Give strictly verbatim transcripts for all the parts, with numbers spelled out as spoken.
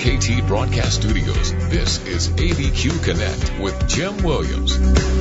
K T Broadcast Studios, this is A B Q Connect with Jim Williams.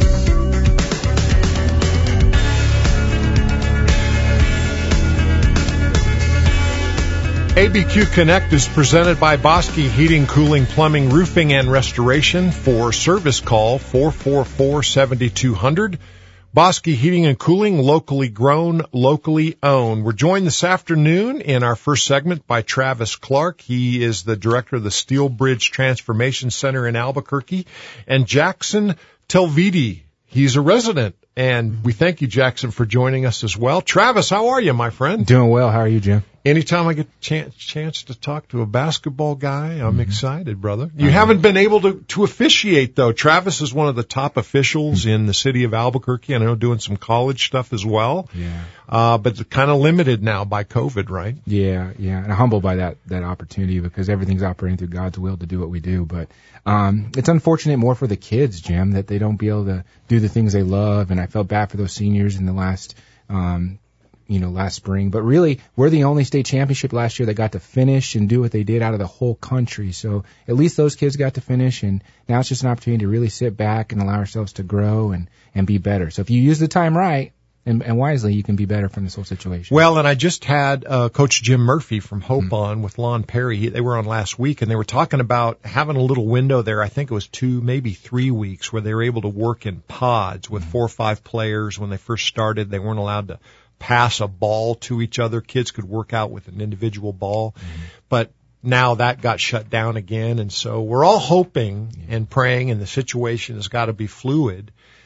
A B Q Connect is presented by Bosque Heating, Cooling, Plumbing, Roofing, and Restoration. For service, call four four four, seven two zero zero. Bosque Heating and Cooling, locally grown, locally owned. We're joined this afternoon in our first segment by Travis Clark. He is the director of the Steel Bridge Transformation Center in Albuquerque. And Jackson Telvidi, he's a resident. And we thank you, Jackson, for joining us as well. Travis, how are you, my friend? Doing well. How are you, Jim? Anytime I get a chance, chance to talk to a basketball guy, I'm mm-hmm. excited, brother. You uh-huh. haven't been able to, to officiate, though. Travis is one of the top officials mm-hmm. in the city of Albuquerque. I know doing some college stuff as well. Yeah. Uh, but kind of limited now by COVID, right? Yeah, yeah. And I'm humbled by that, that opportunity because everything's operating through God's will to do what we do. But um, it's unfortunate more for the kids, Jim, that they don't be able to do the things they love. And I felt bad for those seniors in the last um you know, last spring. But really, we're the only state championship last year that got to finish and do what they did out of the whole country. So at least those kids got to finish, and now it's just an opportunity to really sit back and allow ourselves to grow and, and be better. So if you use the time right and, and wisely, you can be better from this whole situation. Well, and I just had uh, Coach Jim Murphy from Hope mm-hmm. on with Lon Perry. He, they were on last week, and they were talking about having a little window there. I think it was two, maybe three weeks, where they were able to work in pods with mm-hmm. four or five players. When they first started, they weren't allowed to pass a ball to each other. Kids could work out with an individual ball. Mm-hmm. But now that got shut down again. And so we're all hoping yeah. and praying, and the situation has got to be fluid,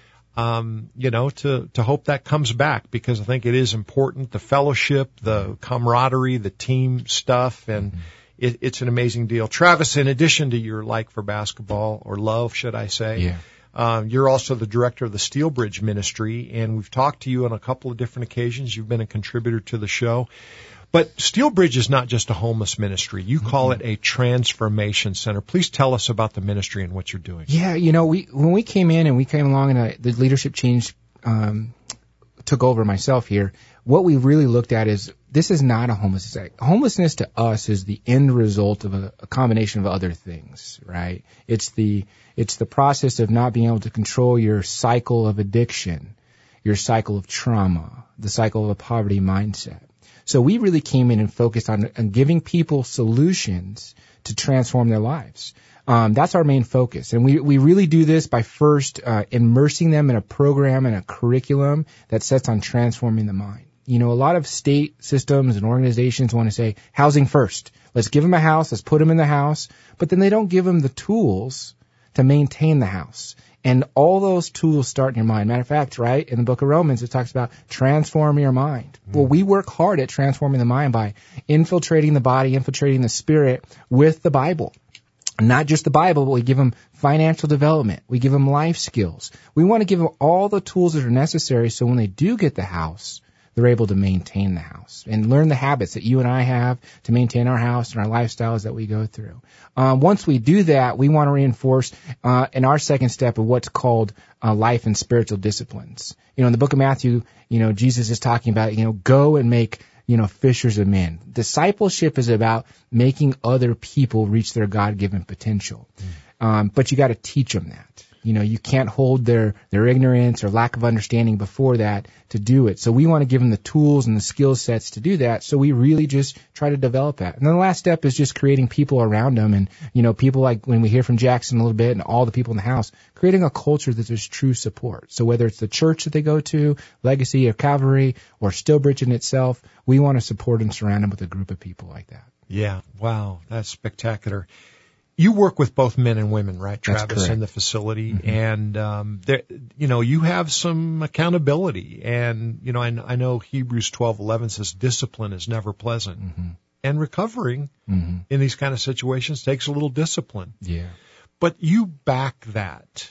um, you know, to, to hope that comes back, because I think it is important. The fellowship, the camaraderie, the team stuff, and mm-hmm. it, it's an amazing deal. Travis, in addition to your like for basketball, or love, should I say, yeah. Um, you're also the director of the Steel Bridge Ministry, and we've talked to you on a couple of different occasions. You've been a contributor to the show. But Steel Bridge is not just a homeless ministry. You call mm-hmm. it a transformation center. Please tell us about the ministry and what you're doing. Yeah, you know, we when we came in and we came along and uh, the leadership change um, took over myself here, what we really looked at is this is not a homelessness. Homelessness to us is the end result of a, a combination of other things, right? It's the It's the process of not being able to control your cycle of addiction, your cycle of trauma, the cycle of a poverty mindset. So we really came in and focused on, on giving people solutions to transform their lives. Um, that's our main focus. And we, we really do this by first uh, immersing them in a program and a curriculum that sets on transforming the mind. You know, a lot of state systems and organizations want to say, housing first. Let's give them a house. Let's put them in the house. But then they don't give them the tools to maintain the house. And all those tools start in your mind. Matter of fact, right, in the book of Romans, it talks about transform your mind. Mm. Well, we work hard at transforming the mind by infiltrating the body, infiltrating the spirit with the Bible. Not just the Bible, but we give them financial development. We give them life skills. We want to give them all the tools that are necessary so when they do get the house, they're able to maintain the house and learn the habits that you and I have to maintain our house and our lifestyles that we go through. Um, once we do that, we want to reinforce uh, in our second step of what's called uh, life and spiritual disciplines. You know, in the book of Matthew, you know, Jesus is talking about, you know, go and make, you know, fishers of men. Discipleship is about making other people reach their God-given potential. Mm. Um, but you got to teach them that. You know, you can't hold their, their ignorance or lack of understanding before that to do it. So we want to give them the tools and the skill sets to do that. So we really just try to develop that. And then the last step is just creating people around them. And, you know, people like when we hear from Jackson a little bit and all the people in the house, creating a culture that there's true support. So whether it's the church that they go to, Legacy or Calvary or Stillbridge in itself, we want to support and surround them with a group of people like that. Yeah. Wow. That's spectacular. You work with both men and women, right, Travis, in the facility, mm-hmm. and um, there, you know, you have some accountability, and you know, I, I know Hebrews twelve eleven says discipline is never pleasant, mm-hmm. and recovering mm-hmm. in these kind of situations takes a little discipline. Yeah, but you back that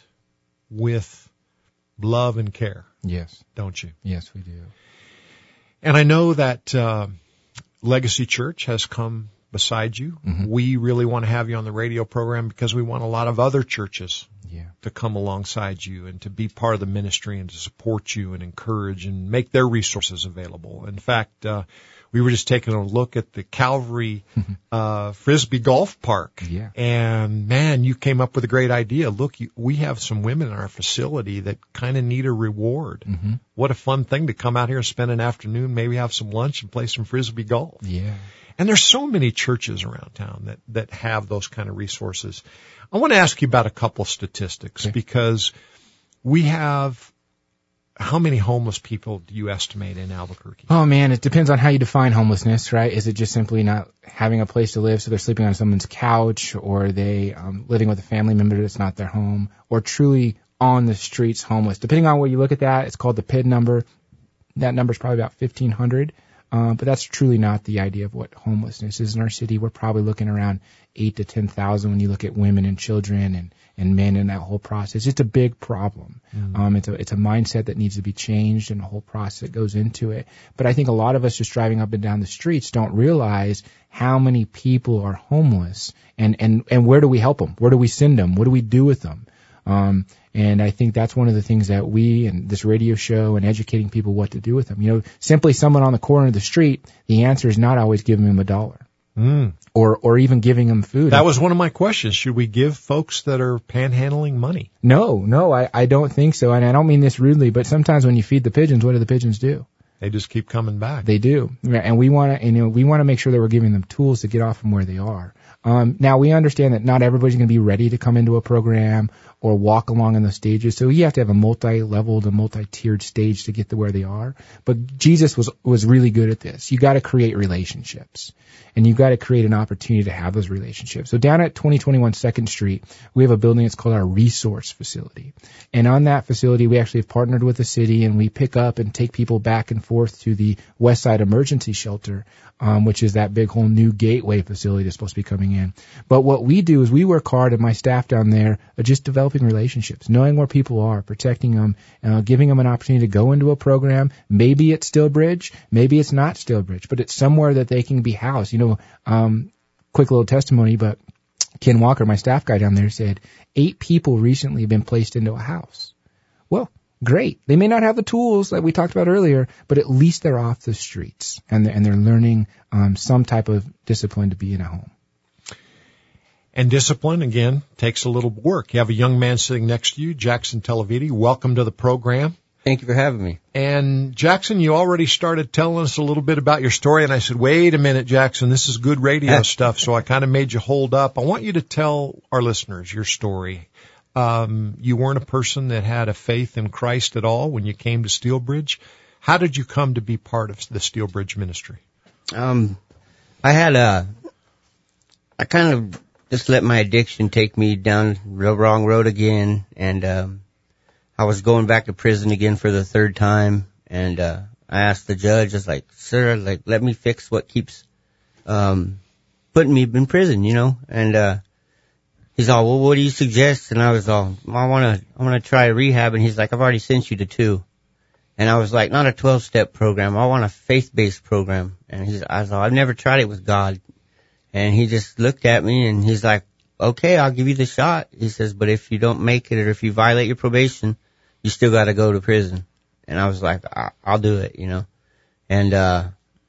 with love and care. Yes, don't you? Yes, we do. And I know that uh, Legacy Church has come beside you. Mm-hmm. We really want to have you on the radio program because we want a lot of other churches Yeah. to come alongside you and to be part of the ministry and to support you and encourage and make their resources available. In fact, uh, we were just taking a look at the Calvary uh, Frisbee Golf Park. Yeah. And, man, you came up with a great idea. Look, you, we have some women in our facility that kind of need a reward. Mm-hmm. What a fun thing to come out here and spend an afternoon, maybe have some lunch and play some Frisbee golf. Yeah. And there's so many churches around town that, that have those kind of resources. I want to ask you about a couple statistics, okay, because we have, how many homeless people do you estimate in Albuquerque? Oh man, it depends on how you define homelessness, right? Is it just simply not having a place to live, so they're sleeping on someone's couch, or are they um, living with a family member that's not their home, or truly on the streets homeless? Depending on where you look at that, it's called the P I D number. That number is probably about fifteen hundred. Um, but that's truly not the idea of what homelessness is in our city. We're probably looking around eight to ten thousand when you look at women and children and, and men in that whole process. It's a big problem. Mm. Um, it's a, it's a mindset that needs to be changed and a whole process that goes into it. But I think a lot of us just driving up and down the streets don't realize how many people are homeless and, and, and where do we help them? Where do we send them? What do we do with them? Um, and I think that's one of the things that we and this radio show and educating people what to do with them. You know, simply someone on the corner of the street, the answer is not always giving them a dollar. Mm. Or, or even giving them food. That was one of my questions. Should we give folks that are panhandling money? No, no, I, I don't think so. And I don't mean this rudely, but sometimes when you feed the pigeons, what do the pigeons do? They just keep coming back. They do. And we want to, you know, we want to make sure that we're giving them tools to get off from where they are. Um, now we understand that not everybody's going to be ready to come into a program or walk along in the stages. So you have to have a multi-leveled, a multi-tiered stage to get to where they are. But Jesus was, was really good at this. You got to create relationships. And you've got to create an opportunity to have those relationships. So down at twenty twenty-one Second Street, we have a building that's called our resource facility. And on that facility, we actually have partnered with the city, and we pick up and take people back and forth to the West Side Emergency Shelter, um, which is that big whole new gateway facility that's supposed to be coming in. But what we do is we work hard, and my staff down there are just developing relationships, knowing where people are, protecting them, uh, giving them an opportunity to go into a program. Maybe it's Stillbridge, maybe it's not Stillbridge, but it's somewhere that they can be housed. You know, Um, quick little testimony, but Ken Walker, my staff guy down there, said eight people recently have been placed into a house. Well, great. They may not have the tools that we talked about earlier, but at least they're off the streets and they're, and they're learning um, some type of discipline to be in a home. And discipline, again, takes a little work. You have a young man sitting next to you, Jackson Televiti. Welcome to the program. Thank you for having me. And Jackson, you already started telling us a little bit about your story, and I said, wait a minute, Jackson, this is good radio stuff, so I kind of made you hold up. I want you to tell our listeners your story. Um, you weren't a person that had a faith in Christ at all when you came to Stillbridge. How did you come to be part of the Stillbridge ministry? Um, I had a, I kind of just let my addiction take me down the wrong road again, and um, I was going back to prison again for the third time, and uh I asked the judge, I was like, sir, like, let me fix what keeps um putting me in prison, you know? And uh he's all, well, what do you suggest? And I was all, I want to I want to try rehab. And he's like, I've already sent you to two. And I was like, not a twelve-step program. I want a faith-based program. And he's, I was all, I've never tried it with God. And he just looked at me, and he's like, okay, I'll give you the shot. He says, but if you don't make it, or if you violate your probation, you still got to go to prison. And I was like, I'll do it, you know. And uh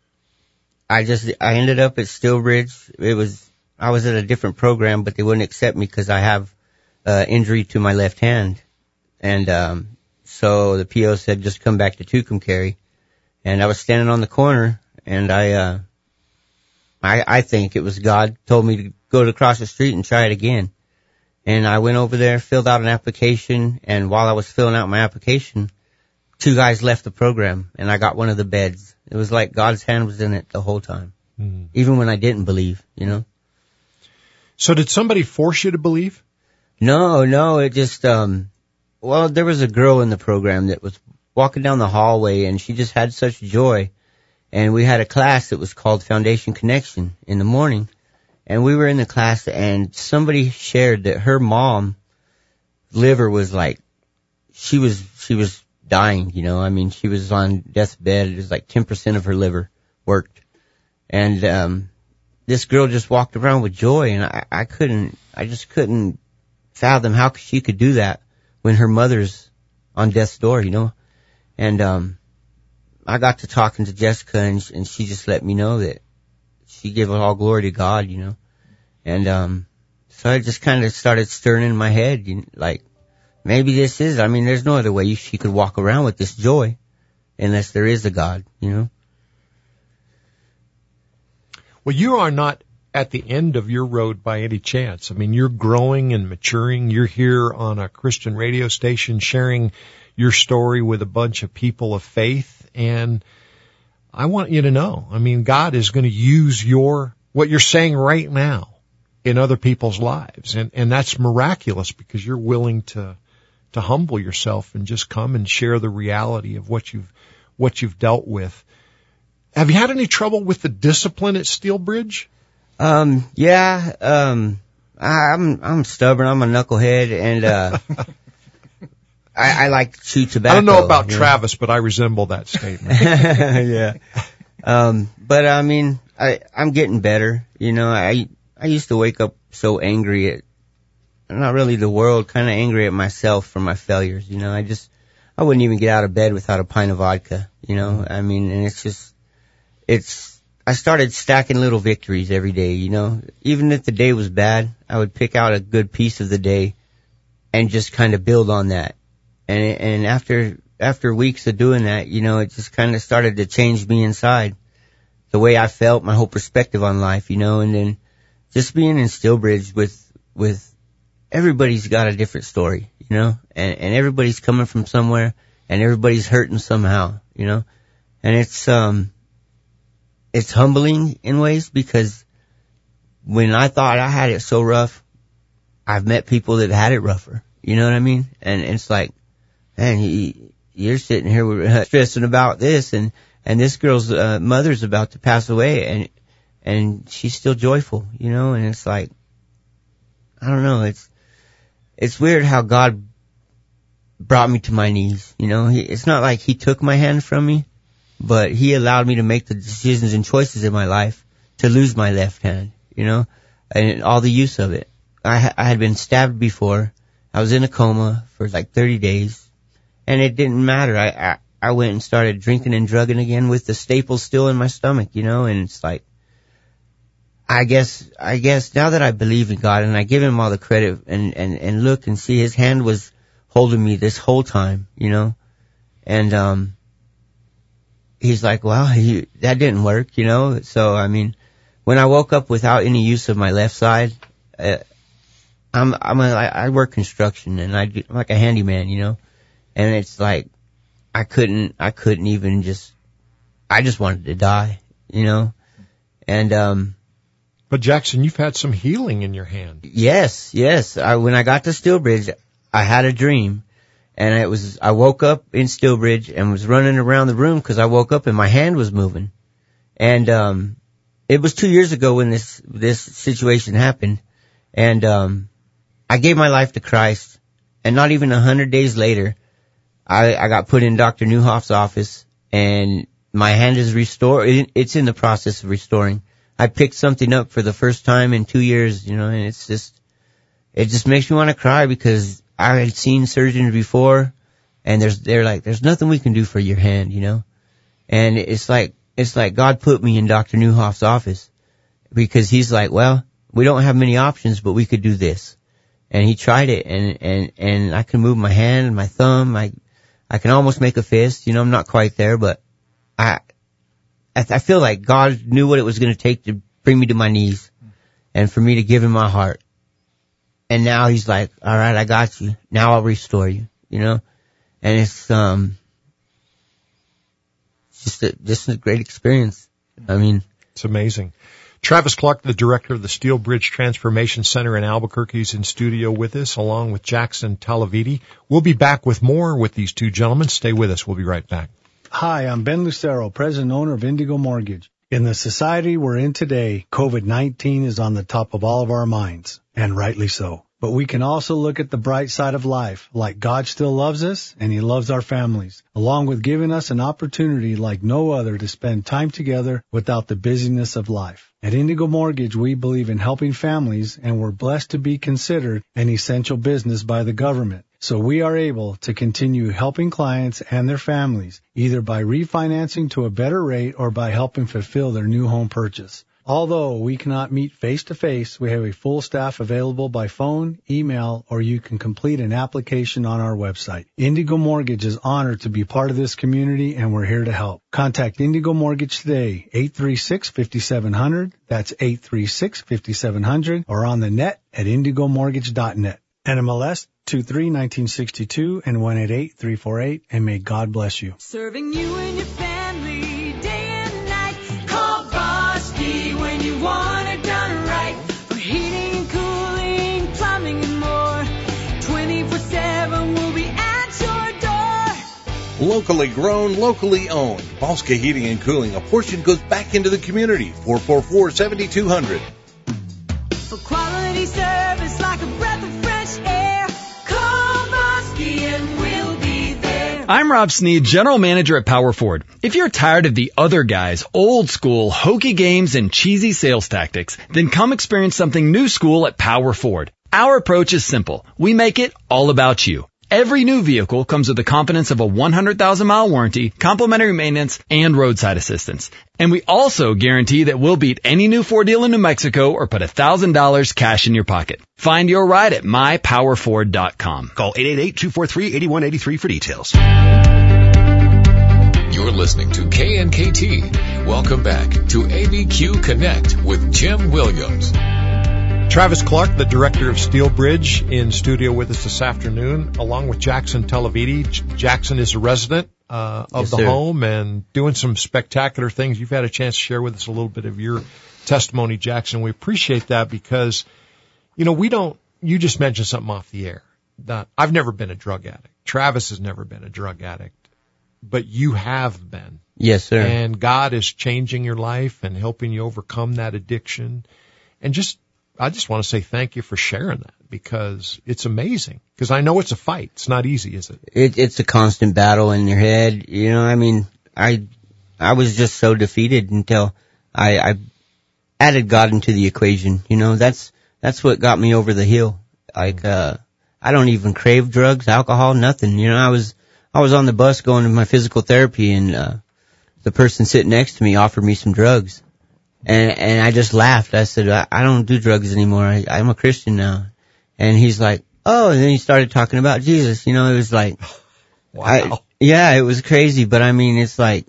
I just, I ended up at Stillbridge. It was, I was at a different program, but they wouldn't accept me because I have uh injury to my left hand. And um so the P O said, just come back to Tucumcari. And I was standing on the corner, and I, uh I, I think it was God told me to go to across the street and try it again. And I went over there, filled out an application, and while I was filling out my application, two guys left the program, and I got one of the beds. It was like God's hand was in it the whole time, mm. even when I didn't believe, you know. So did somebody force you to believe? No, no, it just, um, well, there was a girl in the program that was walking down the hallway, and she just had such joy. And we had a class that was called Foundation Connection in the morning. And we were in the class, and somebody shared that her mom liver was like, she was, she was dying, you know. I mean, she was on death's bed. It was like ten percent of her liver worked. And, um, this girl just walked around with joy, and I, I couldn't, I just couldn't fathom how she could do that when her mother's on death's door, you know. And um I got to talking to Jessica, and, and she just let me know that she gave all glory to God, you know. And um so I just kind of started stirring in my head, you know, like, maybe this is, I mean, there's no other way she could walk around with this joy unless there is a God, you know. Well, you are not at the end of your road by any chance. I mean, you're growing and maturing. You're here on a Christian radio station sharing your story with a bunch of people of faith. And I want you to know, I mean, God is going to use your, what you're saying right now in other people's lives. And, and that's miraculous because you're willing to, to humble yourself and just come and share the reality of what you've, what you've dealt with. Have you had any trouble with the discipline at Steelbridge? Um, yeah, um, I, I'm, I'm stubborn. I'm a knucklehead, and, uh, I, I like to chew tobacco. I don't know about you Travis, know? But I resemble that statement. Yeah. Um, but I mean, I, I'm getting better. You know, I, I used to wake up so angry at, not really the world, kind of angry at myself for my failures. You know, I just, I wouldn't even get out of bed without a pint of vodka, you know, I mean, and it's just, it's, I started stacking little victories every day, you know. Even if the day was bad, I would pick out a good piece of the day and just kind of build on that. And and after after weeks of doing that, you know, it just kind of started to change me inside. The way I felt, my whole perspective on life, you know. And then just being in Steelbridge with with everybody's got a different story, you know. And and everybody's coming from somewhere, and everybody's hurting somehow, you know. And it's um It's humbling in ways, because when I thought I had it so rough, I've met people that had it rougher. You know what I mean? And it's like, man, he, you're sitting here uh, stressing about this, and, and this girl's uh, mother's about to pass away, and and she's still joyful, you know? And it's like, I don't know, it's it's weird how God brought me to my knees, you know? He, it's not like he took my hand from me, but he allowed me to make the decisions and choices in my life to lose my left hand, you know, and all the use of it. I, I had been stabbed before. I was in a coma for like thirty days, and it didn't matter. I, I, I went and started drinking and drugging again with the staples still in my stomach, you know, and it's like, I guess, I guess now that I believe in God and I give him all the credit and, and, and look and see his hand was holding me this whole time, you know, and, um, he's like, well, he, that didn't work, you know. So, I mean, when I woke up without any use of my left side, uh, I'm, I'm a, I work construction, and I do, I'm like a handyman, you know. And it's like, I couldn't, I couldn't even just, I just wanted to die, you know. And, um. But Jackson, you've had some healing in your hand. Yes, yes. I, when I got to Steelbridge, I had a dream. And it was, I woke up in Steelbridge and was running around the room because I woke up and my hand was moving. And, um, it was two years ago when this, this situation happened. And, um, I gave my life to Christ. And not even a hundred days later, I, I got put in Doctor Newhoff's office, and my hand is restored. It, it's in the process of restoring. I picked something up for the first time in two years, you know, and it's just, it just makes me want to cry, because I had seen surgeons before, and there's, they're like, there's nothing we can do for your hand, you know? And it's like, it's like God put me in Doctor Newhoff's office, because he's like, well, we don't have many options, but we could do this. And he tried it, and, and, and I can move my hand and my thumb. I, I can almost make a fist, you know, I'm not quite there, but I, I, I feel like God knew what it was going to take to bring me to my knees and for me to give him my heart. And now he's like, all right, I got you. Now I'll restore you, you know? And it's, um, just a, just a great experience. I mean, it's amazing. Travis Clark, the director of the Steelbridge Transformation Center in Albuquerque, is in studio with us, along with Jackson Talavidi. We'll be back with more with these two gentlemen. Stay with us. We'll be right back. Hi, I'm Ben Lucero, president and owner of Indigo Mortgage. In the society we're in today, COVID nineteen is on the top of all of our minds, and rightly so. But we can also look at the bright side of life, like God still loves us and He loves our families, along with giving us an opportunity like no other to spend time together without the busyness of life. At Indigo Mortgage, we believe in helping families, and we're blessed to be considered an essential business by the government. So we are able to continue helping clients and their families, either by refinancing to a better rate or by helping fulfill their new home purchase. Although we cannot meet face-to-face, we have a full staff available by phone, email, or you can complete an application on our website. Indigo Mortgage is honored to be part of this community, and we're here to help. Contact Indigo Mortgage today, eight three six, five seven zero zero. That's eight three six, five seven zero zero, or on the net at indigo mortgage dot net. N M L S two three nineteen sixty-two and one eight eight three four eight, and may God bless you. Serving you and your family day and night. Call Bosky when you want it done right. For heating and cooling, plumbing and more. twenty-four seven we'll be at your door. Locally grown, locally owned. Bosca Heating and Cooling. A portion goes back into the community. four four four, seven two zero zero. For quality service like a breath of fresh air, call Bosky and we'll be there. I'm Rob Sneed, General Manager at Power Ford. If you're tired of the other guys' old school, hokey games and cheesy sales tactics, then come experience something new school at Power Ford. Our approach is simple. We make it all about you. Every new vehicle comes with the confidence of a one hundred thousand mile warranty, complimentary maintenance, and roadside assistance. And we also guarantee that we'll beat any new Ford deal in New Mexico or put one thousand dollars cash in your pocket. Find your ride at my power ford dot com. Call eight eight eight, two four three, eight one eight three for details. You're listening to K N K T. Welcome back to A B Q Connect with Jim Williams. Travis Clark, the director of Steel Bridge, in studio with us this afternoon, along with Jackson Telavidi. J- Jackson is a resident uh, of Yes, the sir. home and doing some spectacular things. You've had a chance to share with us a little bit of your testimony, Jackson. We appreciate that because, you know, we don't, you just mentioned something off the air. That I've never been a drug addict. Travis has never been a drug addict, but you have been. Yes, sir. And God is changing your life and helping you overcome that addiction. And just, I just want to say thank you for sharing that because it's amazing. Because I know it's a fight. It's not easy, is it? It, it's a constant battle in your head. You know, I mean, I, I was just so defeated until I, I added God into the equation. You know, that's, that's what got me over the hill. Like, uh, I don't even crave drugs, alcohol, nothing. You know, I was, I was on the bus going to my physical therapy and, uh, the person sitting next to me offered me some drugs. And, and I just laughed. I said, I, I don't do drugs anymore. I, I'm a Christian now. And he's like, oh, and then he started talking about Jesus. You know, it was like, Wow. I, yeah, it was crazy. But I mean, it's like,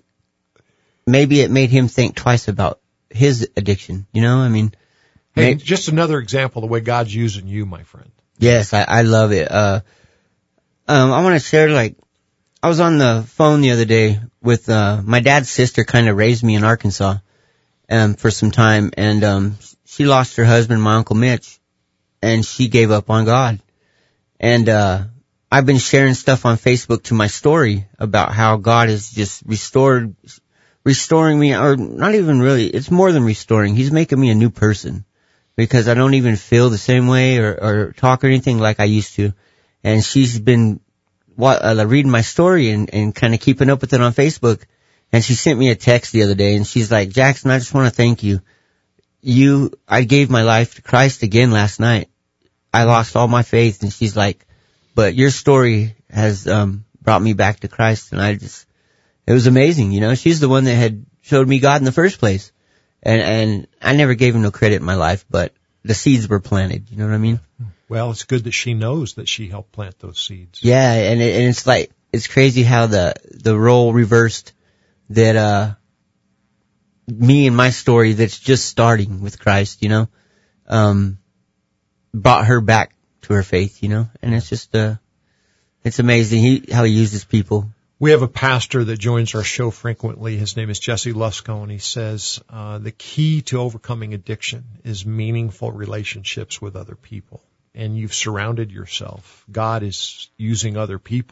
maybe it made him think twice about his addiction. You know, I mean, Hey, may, just another example of the way God's using you, my friend. yes, I, I love it. Uh, um, I want to share, like, I was on the phone the other day with, uh, my dad's sister kind of raised me in Arkansas. Um, for some time, and um, she lost her husband, my Uncle Mitch, and she gave up on God. And uh, I've been sharing stuff on Facebook to my story about how God has just restored, restoring me, or not even really, it's more than restoring. He's making me a new person because I don't even feel the same way or, or talk or anything like I used to. And she's been what, uh, reading my story and, and kind of keeping up with it on Facebook. And she sent me a text the other day, and she's like, Jackson, I just want to thank you. You, I gave my life to Christ again last night. I lost all my faith, and she's like, but your story has um brought me back to Christ, and I just, it was amazing, you know. She's the one that had showed me God in the first place. And, and I never gave him no credit in my life, but the seeds were planted, you know what I mean? Well, it's good that she knows that she helped plant those seeds. Yeah, and, it, and it's like, it's crazy how the, the role reversed. That, uh, me and my story that's just starting with Christ, you know, um, brought her back to her faith, you know, and it's just, uh, it's amazing he, how he uses people. We have a pastor that joins our show frequently. His name is Jesse Lusko, and he says, uh, the key to overcoming addiction is meaningful relationships with other people. And you've surrounded yourself. God is using other people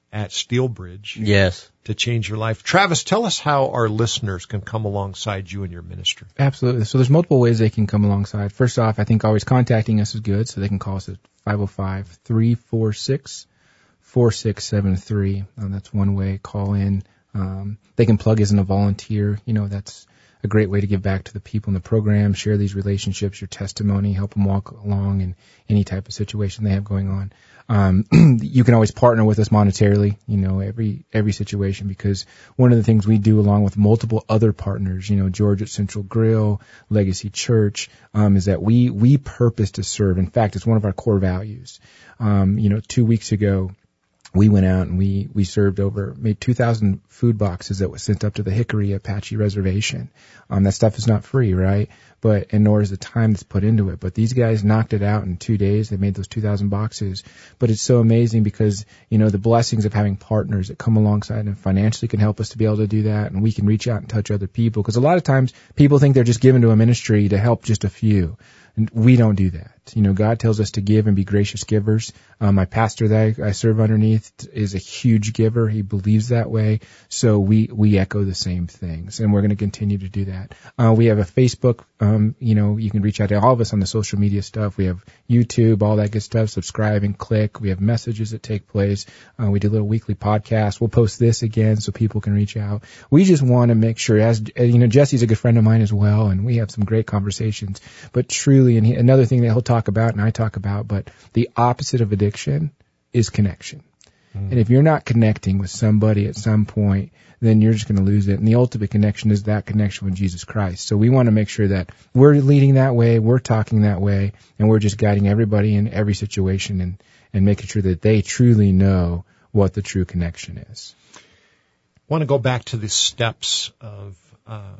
at Steelbridge. Yes. To change your life. Travis, tell us how our listeners can come alongside you in your ministry. Absolutely. So there's multiple ways they can come alongside. First off, I think always contacting us is good, so they can call us at five oh five, three four six, four six seven three. Um, that's one way. Call in. Um, they can plug as in a volunteer. You know, that's a great way to give back to the people in the program, share these relationships, your testimony, help them walk along in any type of situation they have going on. Um, you can always partner with us monetarily, you know, every, every situation, because one of the things we do along with multiple other partners, you know, George at Central Grill, Legacy Church, um, is that we, we purpose to serve. In fact, it's one of our core values. Um, you know, two weeks ago, we went out and we, we served over, made two thousand food boxes that was sent up to the Hickory Apache Reservation. Um, that stuff is not free, right? But, and nor is the time that's put into it. But these guys knocked it out in two days. They made those two thousand boxes. But it's so amazing because, you know, the blessings of having partners that come alongside and financially can help us to be able to do that. And we can reach out and touch other people. Because a lot of times people think they're just given to a ministry to help just a few. And we don't do that. You know, God tells us to give and be gracious givers. Um, my pastor that I, I serve underneath is a huge giver. He believes that way. So we, we echo the same things, and we're going to continue to do that. Uh, we have a Facebook, um, you know, you can reach out to all of us on the social media stuff. We have YouTube, all that good stuff. Subscribe and click. We have messages that take place. Uh, we do a little weekly podcast. We'll post this again so people can reach out. We just want to make sure, as, you know, Jesse's a good friend of mine as well, and we have some great conversations, but truly, and he, another thing that he'll talk about and I talk about, but the opposite of addiction is connection. Mm. And if you're not connecting with somebody at some point, then you're just going to lose it. And the ultimate connection is that connection with Jesus Christ. So we want to make sure that we're leading that way, we're talking that way, and we're just guiding everybody in every situation and, and making sure that they truly know what the true connection is. I want to go back to the steps of um,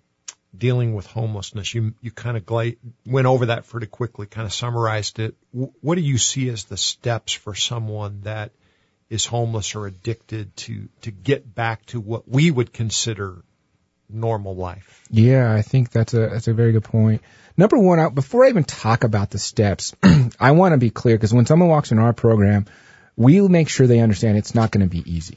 dealing with homelessness. You you kind of gla- went over that pretty quickly, kind of summarized it. W- what do you see as the steps for someone that is homeless or addicted to, to get back to what we would consider normal life? Yeah, I think that's a that's a very good point. Number one, I, before I even talk about the steps, I want to be clear, because when someone walks in our program, we make sure they understand it's not going to be easy.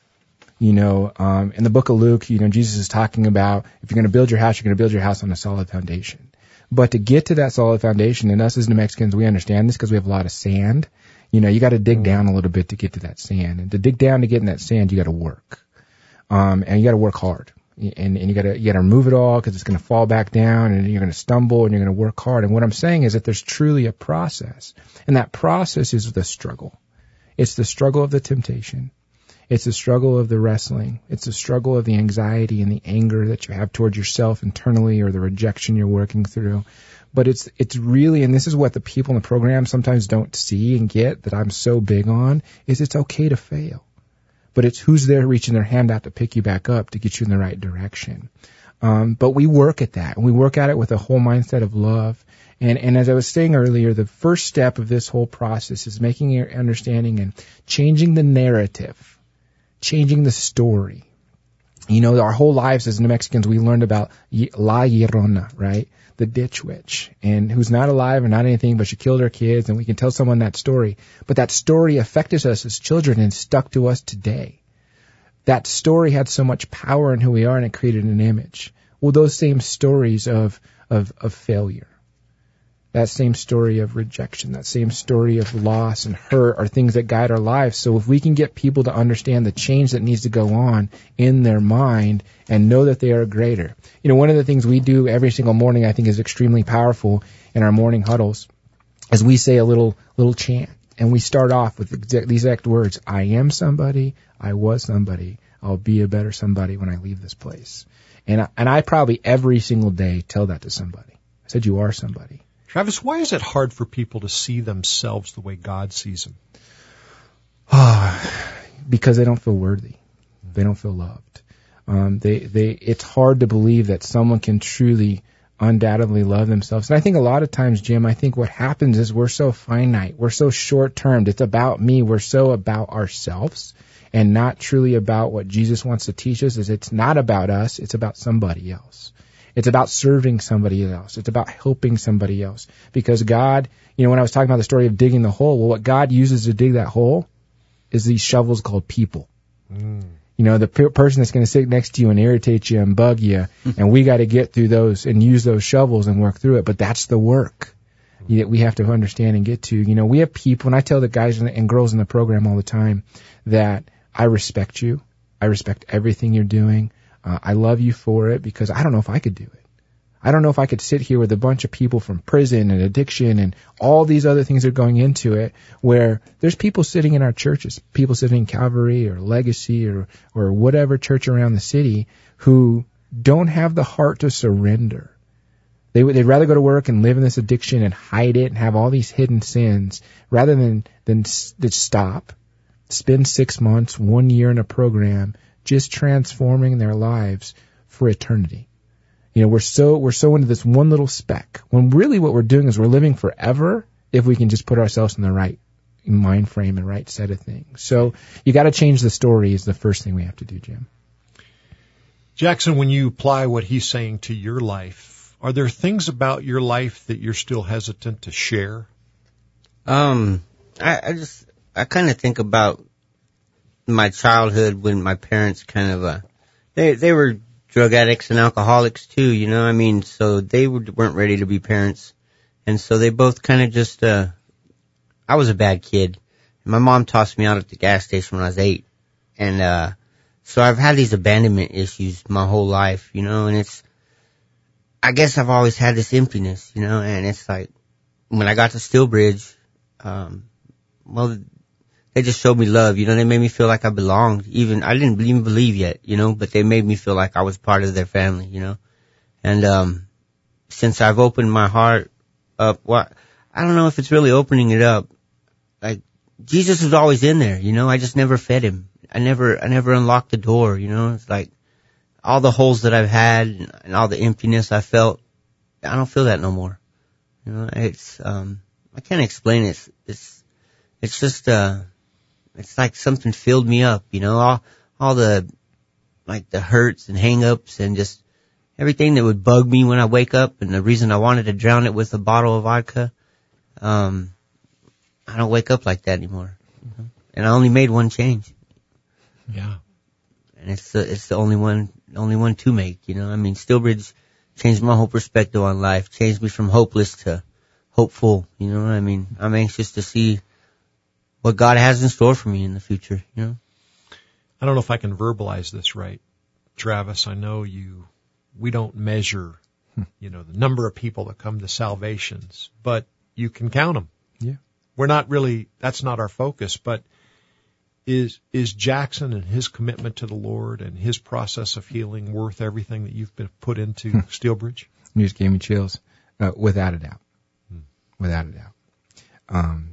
You know, um, in the book of Luke, you know, Jesus is talking about if you're going to build your house, you're going to build your house on a solid foundation. But to get to that solid foundation, and us as New Mexicans, we understand this because we have a lot of sand. You know, you got to dig down a little bit to get to that sand. And to dig down to get in that sand, you got to work. Um, and you got to work hard. And, and you got to, you got to remove it all because it's going to fall back down and you're going to stumble and you're going to work hard. And what I'm saying is that there's truly a process. And that process is the struggle. It's the struggle of the temptation. It's the struggle of the wrestling. It's the struggle of the anxiety and the anger that you have towards yourself internally, or the rejection you're working through. But it's it's really, and this is what the people in the program sometimes don't see and get, that I'm so big on, is it's okay to fail. But it's who's there reaching their hand out to pick you back up to get you in the right direction. Um, but we work at that, and we work at it with a whole mindset of love. And, and as I was saying earlier, the first step of this whole process is making your understanding and changing the narrative. Changing the story. You know, our whole lives as New Mexicans, we learned about La Llorona, right? The ditch witch, and who's not alive or not anything, but she killed her kids, and we can tell someone that story. But that story affected us as children and stuck to us today. That story had so much power in who we are, and it created an image. Well, those same stories of, of, of failure, that same story of rejection, that same story of loss and hurt are things that guide our lives. So if we can get people to understand the change that needs to go on in their mind and know that they are greater. You know, one of the things we do every single morning, I think, is extremely powerful in our morning huddles, is we say a little little chant. And we start off with exact, these exact words: I am somebody, I was somebody, I'll be a better somebody when I leave this place. And I, and I probably every single day tell that to somebody. I said, you are somebody. Travis, why is it hard for people to see themselves the way God sees them? Because they don't feel worthy. They don't feel loved. Um, they, they, it's hard to believe that someone can truly, undoubtedly love themselves. And I think a lot of times, Jim, I think what happens is we're so finite. We're so short-termed. It's about me. We're so about ourselves and not truly about what Jesus wants to teach us. Is it's not about us. It's about somebody else. It's about serving somebody else. It's about helping somebody else. Because God, you know, when I was talking about the story of digging the hole, well, what God uses to dig that hole is these shovels called people. Mm. You know, the pe- person that's going to sit next to you and irritate you and bug you, and we got to get through those and use those shovels and work through it. But that's the work that we have to understand and get to. You know, we have people, and I tell the guys and girls in the program all the time that I respect you. I respect everything you're doing. Uh, I love you for it because I don't know if I could do it. I don't know if I could sit here with a bunch of people from prison and addiction and all these other things that are going into it, where there's people sitting in our churches, people sitting in Calvary or Legacy or, or whatever church around the city who don't have the heart to surrender. They, they'd rather go to work and live in this addiction and hide it and have all these hidden sins rather than, than, than stop, spend six months, one year in a program just transforming their lives for eternity. You know, we're so, we're so into this one little speck when really what we're doing is we're living forever if we can just put ourselves in the right mind frame and right set of things. So you got to change the story is the first thing we have to do, Jim. Jackson, when you apply what he's saying to your life, are there things about your life that you're still hesitant to share? Um, I, I just, I kind of think about my childhood when my parents kind of, uh, they, they were drug addicts and alcoholics too, you know, I mean, so they weren't ready to be parents. And so they both kind of just, uh, I was a bad kid. My mom tossed me out at the gas station when I was eight. And, uh, so I've had these abandonment issues my whole life, you know, and it's, I guess I've always had this emptiness, you know, and it's like, when I got to Steelbridge, um, well, they just showed me love, you know, they made me feel like I belonged. Even, I didn't even believe yet, you know, but they made me feel like I was part of their family, you know. And, um, since I've opened my heart up, well, I don't know if it's really opening it up. Like, Jesus was always in there, you know, I just never fed him. I never, I never unlocked the door, you know, it's like all the holes that I've had and, and all the emptiness I felt, I don't feel that no more. You know, it's, um, I can't explain it. It's, it's, it's just, uh, it's like something filled me up, you know, all, all the, like the hurts and hang-ups and just everything that would bug me when I wake up and the reason I wanted to drown it with a bottle of vodka. Um, I don't wake up like that anymore. You know? And I only made one change. Yeah. And it's the, it's the only one, only one to make, you know, I mean, Steelbridge changed my whole perspective on life, changed me from hopeless to hopeful, you know, I mean, I'm anxious to see what God has in store for me in the future, you know. I don't know if I can verbalize this right, Travis. I know you, we don't measure, you know, the number of people that come to salvations, but you can count them. Yeah. We're not really, that's not our focus, but is, is Jackson and his commitment to the Lord and his process of healing worth everything that you've been put into Steelbridge? You just gave me chills, uh, without a doubt, hmm. without a doubt. Um,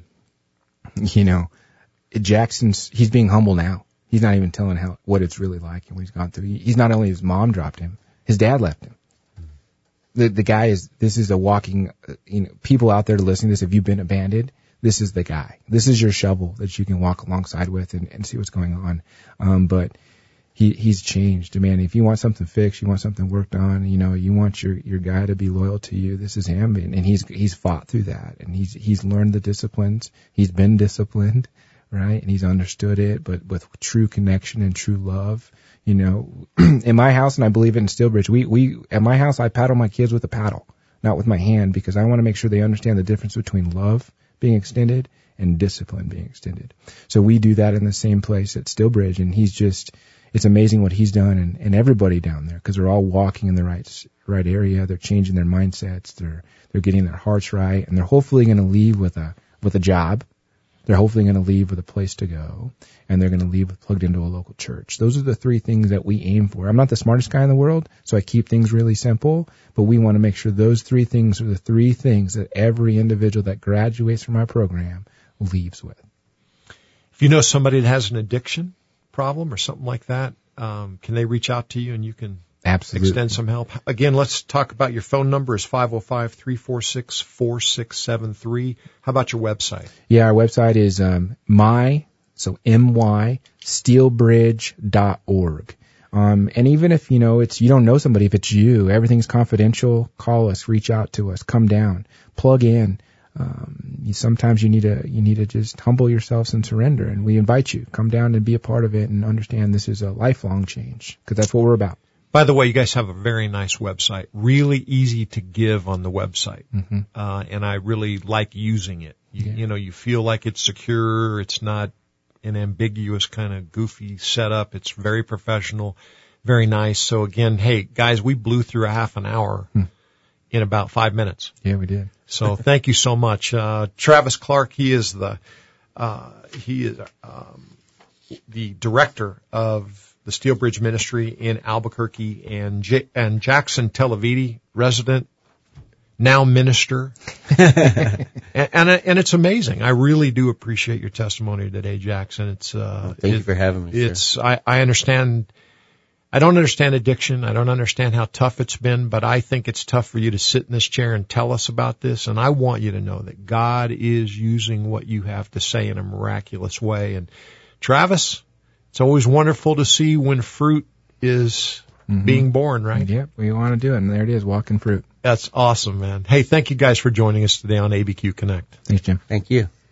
You know, Jackson's, he's being humble now. He's not even telling how, what it's really like and what he's gone through. He's not only his mom dropped him, his dad left him. The, the guy is, this is a walking, uh, you know, people out there listening to this, if you've been abandoned, this is the guy. This is your shovel that you can walk alongside with and, and see what's going on. Um, but he, he's changed, man. If you want something fixed, you want something worked on, you know, you want your, your guy to be loyal to you. This is him. And, and he's, he's fought through that and he's, he's learned the disciplines. He's been disciplined, right? And he's understood it, but with true connection and true love, you know, in my house, and I believe it in Steelbridge, we, we, at my house, I paddle my kids with a paddle, not with my hand, because I want to make sure they understand the difference between love being extended and discipline being extended. So we do that in the same place at Steelbridge, and he's just, it's amazing what he's done and, and everybody down there, because they're all walking in the right right area. They're changing their mindsets. They're they're getting their hearts right, and they're hopefully going to leave with a with a job. They're hopefully going to leave with a place to go, and they're going to leave plugged into a local church. Those are the three things that we aim for. I'm not the smartest guy in the world, so I keep things really simple, but we want to make sure those three things are the three things that every individual that graduates from our program leaves with. If you know somebody that has an addiction problem or something like that, um, can they reach out to you and you can Absolutely extend some help? Again, let's talk about your phone number is five oh five, three four six, four six seven three. How about your website? Yeah, our website is um, my, so M Y, steelbridge dot org. Um, and even if, you know, it's, you don't know somebody, if it's you, everything's confidential, call us, reach out to us, come down, plug in. Um, you, sometimes you need to you need to just humble yourselves and surrender. And we invite you, come down and be a part of it and understand this is a lifelong change, because that's what we're about. By the way, you guys have a very nice website. Really easy to give on the website. Mm-hmm. Uh, and I really like using it. You, Yeah. you know, you feel like it's secure. It's not an ambiguous kind of goofy setup. It's very professional, very nice. So again, hey, guys, we blew through a half an hour Hmm. in about five minutes. Yeah, we did. So thank you so much. Uh, Travis Clark, he is the, uh, he is, um, the director of the Steel Bridge Ministry in Albuquerque, and J- and Jackson Telavidi, resident, now minister. and, and, and it's amazing. I really do appreciate your testimony today, Jackson. It's, uh, Well, thank it- you for having me, sir. It's, I, I understand, I don't understand addiction. I don't understand how tough it's been, but I think it's tough for you to sit in this chair and tell us about this. And I want you to know that God is using what you have to say in a miraculous way. And Travis, it's always wonderful to see when fruit is Mhm. being born, right? Yep, we want to do it, and there it is, walking fruit. That's awesome, man. Hey, thank you guys for joining us today on A B Q Connect. Thanks, Jim. Thank you.